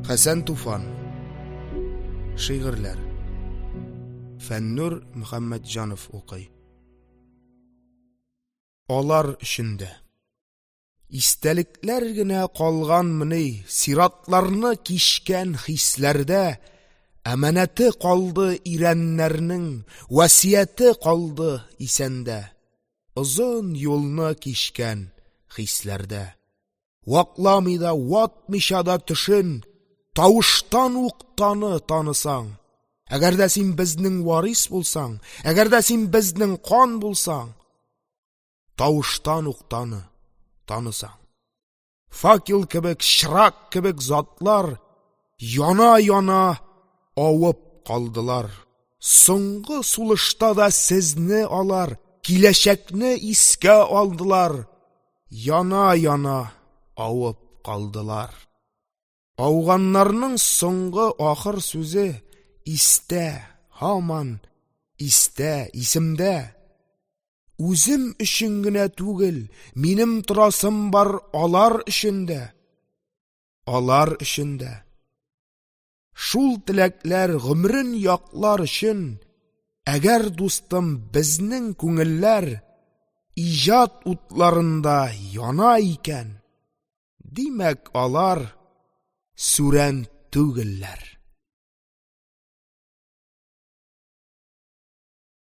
Хәсән Туфан. Шигырьләр. Фәннур Мөхәммәтҗанов укый. Алар өчендә. Истәлекләр генә калганмыни, сиратларны кишкән хисләрдә, әманәте калды ирәннәрнең, васияте калды исәндә. Озын юлны кишкән хисләрдә. Вакламый да, ватмыйча да төшен, тавыштан ук танысаң. Әгәр дә син безнең варис булсаң, әгәр дә син безнең кан булсаң, тавыштан ук танысаң. Факел кебек, чырак кебек затлар яна-яна авып калдылар. Соңгы сулышта да сезне алар, киләчәкне искә алдылар. Яна-яна авып калдылар. Ауганнарның соңгы ахыр сүзе истә, һаман истә, исемдә. Үзем өчен генә түгел, минем торасым бар алар өчендә. Алар өчендә. Шул теләкләр гомрен яклар өчен, әгәр дустым безнең күңелләр иҗат утларында яна икән, димәк алар сүрән түгелләр.